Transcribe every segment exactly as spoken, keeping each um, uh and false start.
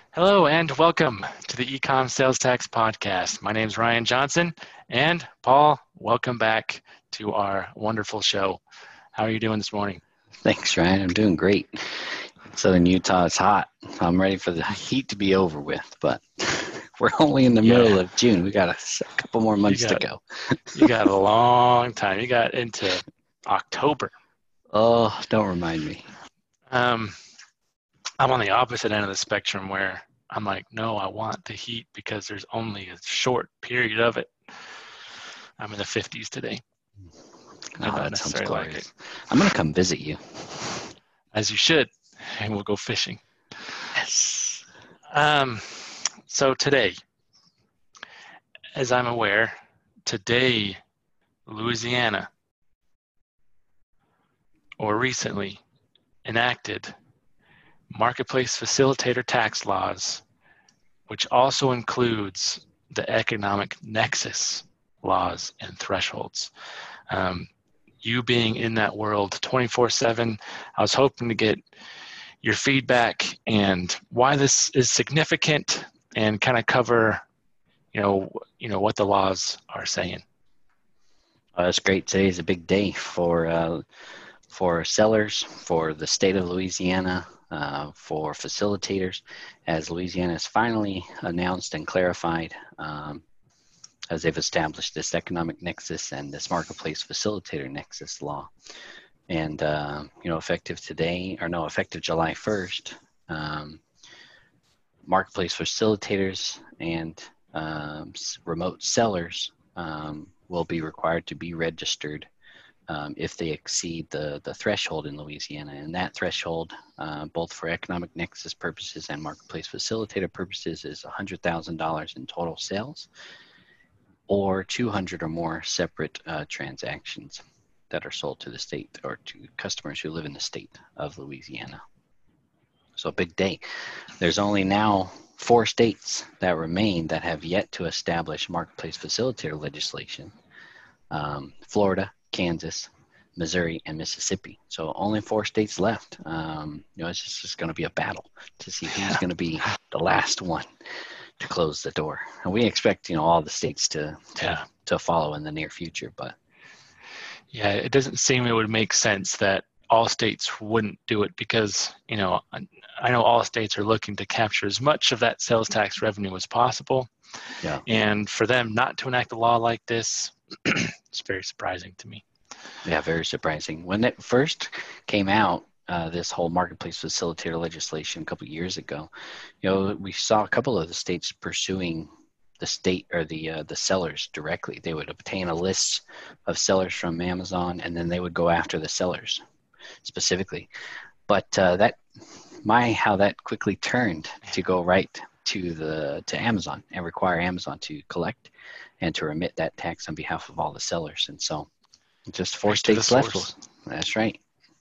Hello and welcome to the Ecom Sales Tax Podcast. My name is Ryan Johnson, and Paul, welcome back to our wonderful show. How are you doing this morning? Thanks, Ryan. I'm doing great. Southern Utah is hot. I'm ready for the heat to be over with, but we're only in the Yeah. middle of June. We got a, a couple more months got, to go. You got a long time. You got into October. Oh, don't remind me. Um, I'm on the opposite end of the spectrum where I'm like, no, I want the heat because there's only a short period of it. I'm in the fifties today. I Oh, don't that sounds necessarily glorious. like it. I'm going to come visit you. As you should, and we'll go fishing. Yes. Um, so today, as I'm aware, today, Louisiana, or recently, enacted marketplace facilitator tax laws, which also includes the economic nexus laws and thresholds. Um, you being in that world twenty-four seven, I was hoping to get your feedback and why this is significant and kind of cover, you know, you know what the laws are saying. Oh, that's great. Today is a big day for uh, for sellers, for the state of Louisiana, uh, for facilitators, as Louisiana has finally announced and clarified um, as they've established this economic nexus and this marketplace facilitator nexus law. And, uh, you know, effective today, or no, effective July first, um, marketplace facilitators and um, remote sellers um, will be required to be registered um, if they exceed the, the threshold in Louisiana. And that threshold, uh, both for economic nexus purposes and marketplace facilitator purposes, is one hundred thousand dollars in total sales, or two hundred or more separate uh, transactions that are sold to the state or to customers who live in the state of Louisiana. So a big day. There's only now four states that remain that have yet to establish marketplace facilitator legislation. Um, Florida, Kansas, Missouri, and Mississippi. So only four states left. Um, you know, it's just, just going to be a battle to see who's going to be the last one to close the door. And we expect, you know, all the states to to, Yeah. to follow in the near future. But Yeah, it doesn't seem it would make sense that all states wouldn't do it because, you know, I know all states are looking to capture as much of that sales tax revenue as possible. yeah, And for them not to enact a law like this, it's very surprising to me. yeah, very surprising. When it first came out, uh, this whole marketplace facilitator legislation a couple of years ago, you know, we saw a couple of the states pursuing the state or the uh, the sellers directly. They would obtain a list of sellers from Amazon, and then they would go after the sellers specifically. But uh, that my how that quickly turned to go right to the to Amazon and require Amazon to collect and to remit that tax on behalf of all the sellers. And so just four Right to the states left. source. That's right.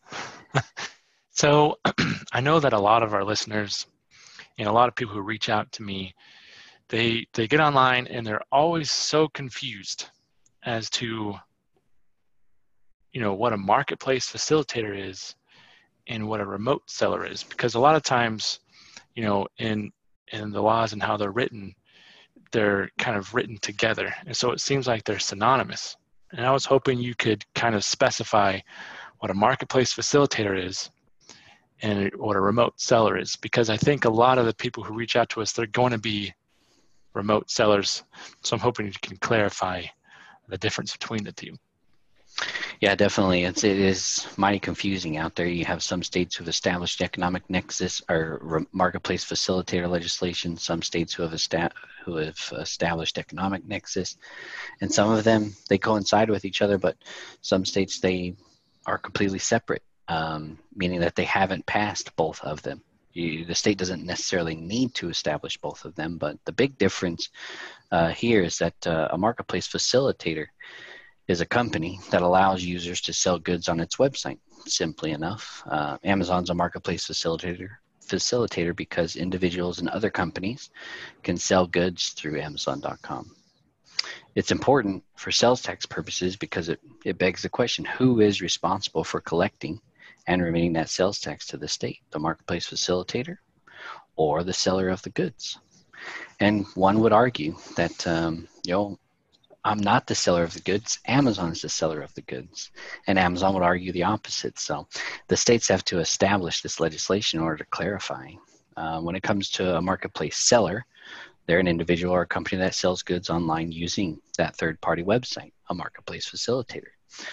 So I know that a lot of our listeners and a lot of people who reach out to me, they they get online and they're always so confused as to, you know, what a marketplace facilitator is and what a remote seller is, because a lot of times, you know, in in the laws and how they're written, they're kind of written together, and so it seems like they're synonymous. And I was hoping you could kind of specify what a marketplace facilitator is and what a remote seller is, because I think a lot of the people who reach out to us, they're going to be remote sellers. So I'm hoping you can clarify the difference between the two. Yeah, definitely. It's, it is mighty confusing out there. You have some states who have established economic nexus or re- marketplace facilitator legislation, some states who have, esta- who have established economic nexus, and some of them, they coincide with each other, but some states, they are completely separate, um, meaning that they haven't passed both of them. You, the state doesn't necessarily need to establish both of them, but the big difference uh, here is that uh, a marketplace facilitator is a company that allows users to sell goods on its website. Simply enough, uh, Amazon's a marketplace facilitator facilitator because individuals and other companies can sell goods through Amazon dot com. It's important for sales tax purposes because it, it begs the question, who is responsible for collecting and remitting that sales tax to the state? The marketplace facilitator or the seller of the goods. And one would argue that, um, you know, I'm not the seller of the goods. Amazon is the seller of the goods. And Amazon would argue the opposite. So the states have to establish this legislation in order to clarify. Uh, when it comes to a marketplace seller, they're an individual or a company that sells goods online using that third-party website, a marketplace facilitator.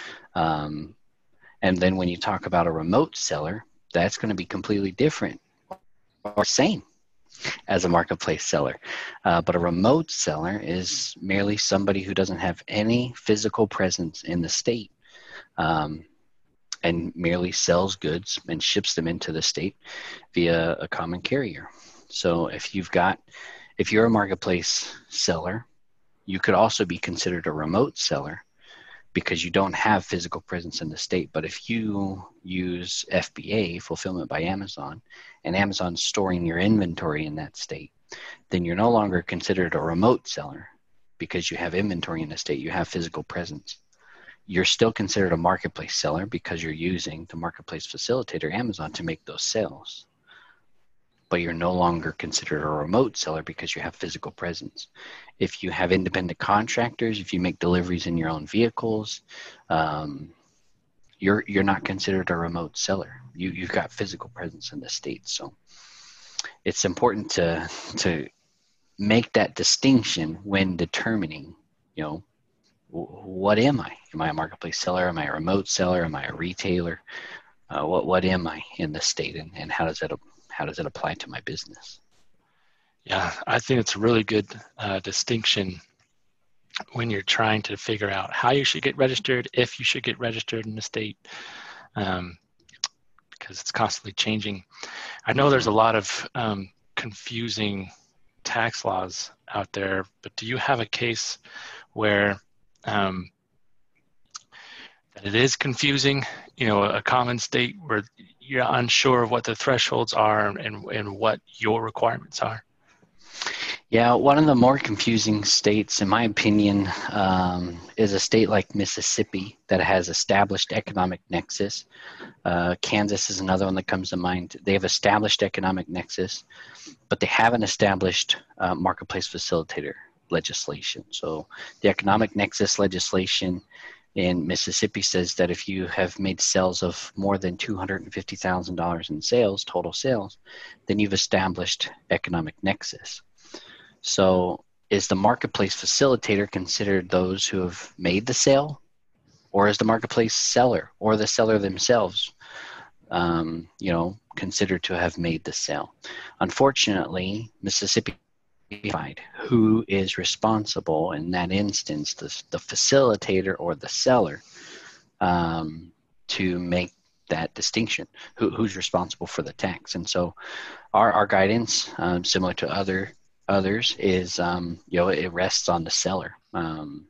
Um, and then when you talk about a remote seller, that's going to be completely different or same as a marketplace seller. Uh, but a remote seller is merely somebody who doesn't have any physical presence in the state, um, and merely sells goods and ships them into the state via a common carrier. So if you've got, if you're a marketplace seller, you could also be considered a remote seller because you don't have physical presence in the state. But if you use F B A, Fulfillment by Amazon, and Amazon's storing your inventory in that state, then you're no longer considered a remote seller because you have inventory in the state, you have physical presence. You're still considered a marketplace seller because you're using the marketplace facilitator, Amazon, to make those sales. But you're no longer considered a remote seller because you have physical presence. If you have independent contractors, if you make deliveries in your own vehicles, um, you're you're not considered a remote seller. You you've got physical presence in the state. So it's important to to make that distinction when determining, you know, what am I? Am I a marketplace seller? Am I a remote seller? Am I a retailer? Uh, what what am I in the state, and, and how does that how does it apply to my business? Yeah, I think it's a really good uh, distinction when you're trying to figure out how you should get registered, if you should get registered in the state, um, because it's constantly changing. I know there's a lot of um, confusing tax laws out there, but do you have a case where um, that it is confusing, you know, a common state where you're unsure of what the thresholds are and, and what your requirements are? Yeah, one of the more confusing states, in my opinion, um, is a state like Mississippi that has established economic nexus. Uh, Kansas is another one that comes to mind. They have established economic nexus, but they haven't established uh, marketplace facilitator legislation. So the economic nexus legislation in Mississippi says that if you have made sales of more than two hundred fifty thousand dollars in sales, total sales, then you've established economic nexus. So is the marketplace facilitator considered those who have made the sale, or is the marketplace seller or the seller themselves, um, you know, considered to have made the sale? Unfortunately, Mississippi identified who is responsible in that instance, the, the facilitator or the seller, um, to make that distinction, who, who's responsible for the tax. And so our, our guidance, um, similar to other others, is, um, you know, it rests on the seller, um,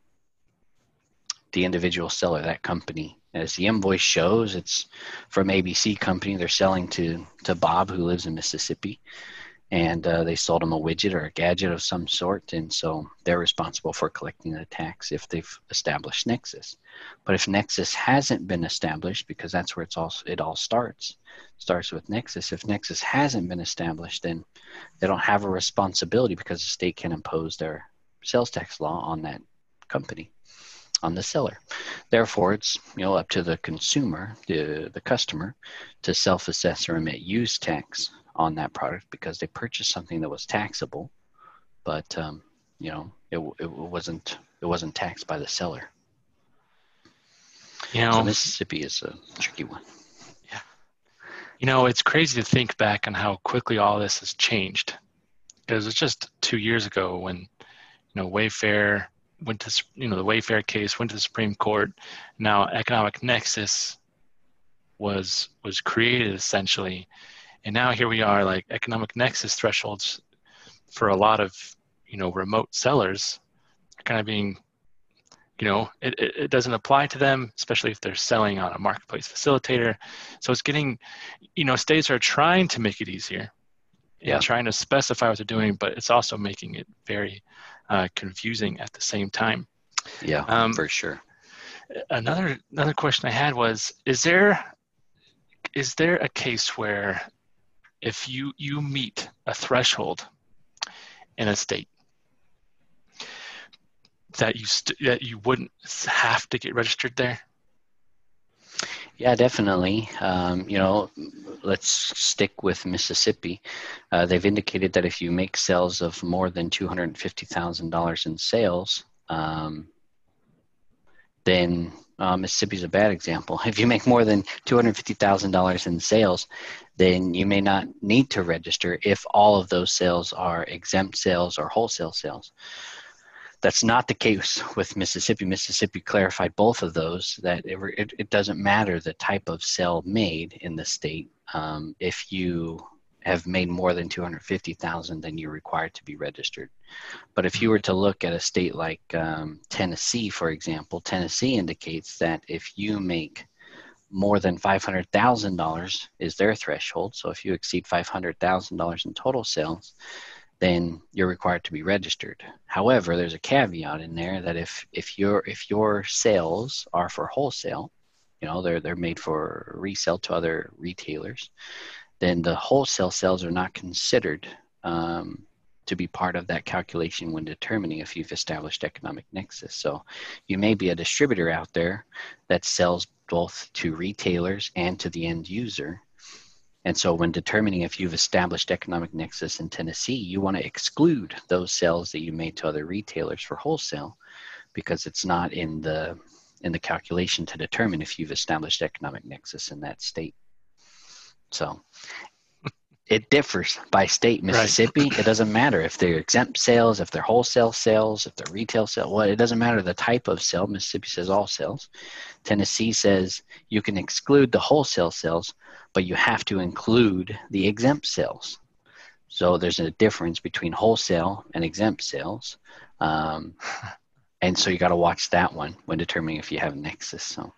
the individual seller, that company. As the invoice shows, it's from A B C Company. They're selling to, to Bob, who lives in Mississippi. And uh, they sold him a widget or a gadget of some sort, and so they're responsible for collecting the tax if they've established nexus. But if nexus hasn't been established, because that's where it's all it all starts, starts with nexus. If nexus hasn't been established, then they don't have a responsibility because the state can impose their sales tax law on that company, on the seller. Therefore, it's, you know, up to the consumer, the the customer, to self-assess or remit use tax on that product because they purchased something that was taxable, but um, you know, it, it wasn't it wasn't taxed by the seller. You know, so Mississippi is a tricky one. Yeah, you know, it's crazy to think back on how quickly all this has changed. Because it's just two years ago when, you know, Wayfair went to, you know, the Wayfair case went to the Supreme Court. Now, economic nexus was was created essentially. And now here we are, like economic nexus thresholds for a lot of, you know, remote sellers are kind of being, you know, it, it, it doesn't apply to them, especially if they're selling on a marketplace facilitator. So it's getting, you know, states are trying to make it easier, yeah, and trying to specify what they're doing, but it's also making it very uh, confusing at the same time. Yeah, um, for sure. Another another question I had was, is there is there a case where if you, you meet a threshold in a state that you st- that you wouldn't have to get registered there? Yeah, definitely. Um, you know, let's stick with Mississippi. Uh, they've indicated that if you make sales of more than two hundred fifty thousand dollars in sales, um, then uh, Mississippi is a bad example. If you make more than two hundred fifty thousand dollars in sales, then you may not need to register if all of those sales are exempt sales or wholesale sales. That's not the case with Mississippi. Mississippi clarified both of those, that it, it, it doesn't matter the type of sale made in the state. Um, if you have made more than two hundred fifty thousand dollars, then you're required to be registered. But if you were to look at a state like um, Tennessee, for example, Tennessee indicates that if you make more than five hundred thousand dollars is their threshold. So if you exceed five hundred thousand dollars in total sales, then you're required to be registered. However, there's a caveat in there that if if your if your sales are for wholesale, you know, they're they're made for resale to other retailers, then the wholesale sales are not considered um, to be part of that calculation when determining if you've established economic nexus. So you may be a distributor out there that sells both to retailers and to the end user. And so when determining if you've established economic nexus in Tennessee, you want to exclude those sales that you made to other retailers for wholesale, because it's not in the in the calculation to determine if you've established economic nexus in that state. So it differs by state. Mississippi, right. It doesn't matter if they're exempt sales, if they're wholesale sales, if they're retail sales. Well, it doesn't matter the type of sale. Mississippi says all sales. Tennessee says you can exclude the wholesale sales, but you have to include the exempt sales. So there's a difference between wholesale and exempt sales. Um, and so you got to watch that one when determining if you have a nexus. So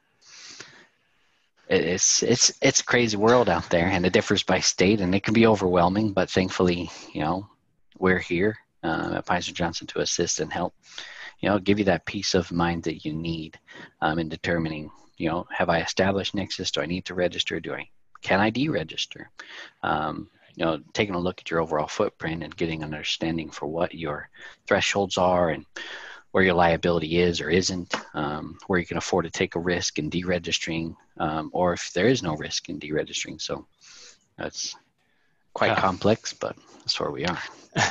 it's, it's, it's a crazy world out there, and it differs by state, and it can be overwhelming, but thankfully, you know, we're here uh, at Pizer Johnson to assist and help, you know, give you that peace of mind that you need um, in determining, you know, have I established nexus? Do I need to register? Do I Can I deregister? Um, you know, taking a look at your overall footprint and getting an understanding for what your thresholds are and where your liability is or isn't, um, where you can afford to take a risk in deregistering, um, or if there is no risk in deregistering. So that's quite yeah. complex, but that's where we are.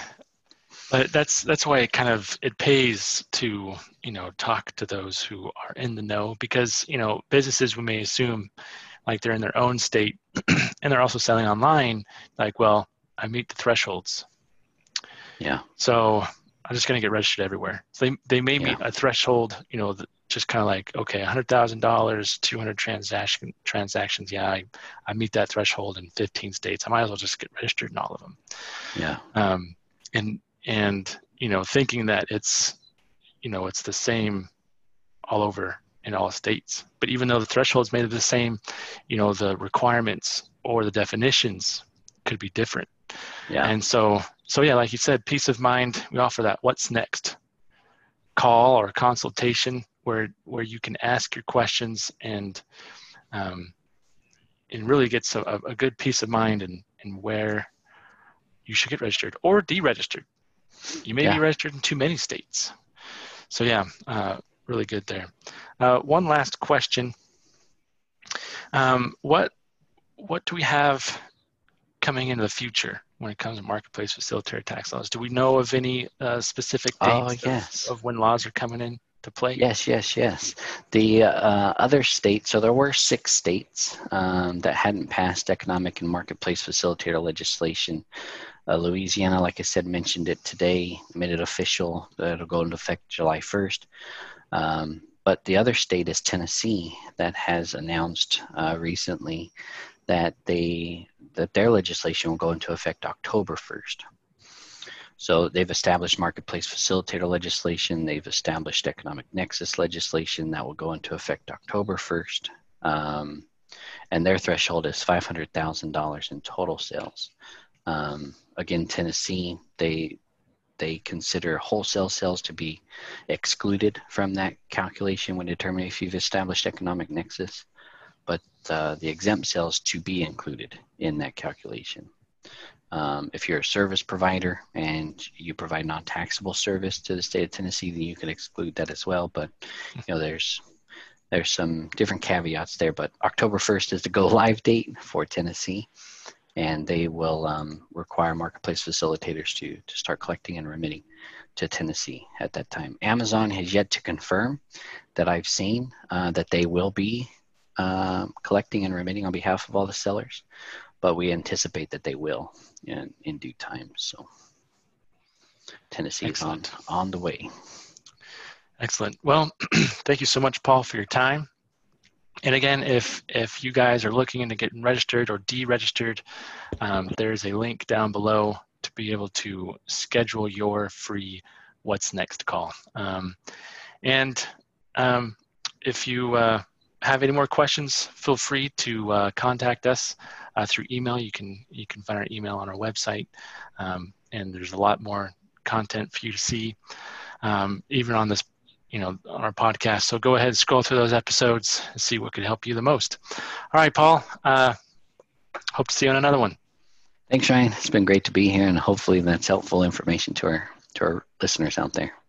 But that's that's why it kind of it pays to, you know, talk to those who are in the know, because, you know, businesses, we may assume like they're in their own state and they're also selling online, like, well, I meet the thresholds. Yeah. So I'm just going to get registered everywhere. So they, they may yeah. meet a threshold, you know, just kind of like, okay, one hundred thousand dollars, two hundred transaction transactions. Yeah, I, I meet that threshold in fifteen states. I might as well just get registered in all of them. Yeah. Um, and, and, you know, thinking that it's, you know, it's the same all over in all states. But even though the thresholds may be the same, you know, the requirements or the definitions could be different. Yeah. And so, so yeah, like you said, peace of mind, we offer that what's next call or consultation where, where you can ask your questions and, um, and really get some, a, a good peace of mind and, and where you should get registered or deregistered. You may yeah. be registered in too many states. So yeah, uh, really good there. Uh, one last question. Um, what what do we have coming into the future when it comes to marketplace facilitator tax laws? Do we know of any uh, specific dates oh, yes. of, of when laws are coming in to play? Yes, yes, yes. The uh, other states, so there were six states um, that hadn't passed economic and marketplace facilitator legislation. Uh, Louisiana, like I said, mentioned it today, made it official that it'll go into effect July first. Um, but the other state is Tennessee, that has announced uh, recently that they that their legislation will go into effect October first. So they've established marketplace facilitator legislation. They've established economic nexus legislation that will go into effect October first. Um, and their threshold is five hundred thousand dollars in total sales. Um, again, Tennessee, they they consider wholesale sales to be excluded from that calculation when determining if you've established economic nexus, but uh, the exempt sales to be included in that calculation. Um, if you're a service provider and you provide non-taxable service to the state of Tennessee, then you can exclude that as well. But you know, there's there's some different caveats there. But October first is the go live date for Tennessee, and they will um, require marketplace facilitators to to start collecting and remitting to Tennessee at that time. Amazon has yet to confirm that I've seen uh, that they will be uh, collecting and remitting on behalf of all the sellers, but we anticipate that they will in, in due time. So Tennessee Excellent. is on, on the way. Excellent. Well, thank you so much, Paul, for your time. And again, if if you guys are looking into getting registered or deregistered, um, there's a link down below to be able to schedule your free What's Next call. Um, and um, if you uh, have any more questions, feel free to uh, contact us uh, through email. You can you can find our email on our website, um, and there's a lot more content for you to see, um, even on this, you know, on our podcast. So go ahead and scroll through those episodes and see what could help you the most. All right, Paul. Uh, hope to see you on another one. Thanks, Ryan. It's been great to be here, and hopefully that's helpful information to our to our listeners out there.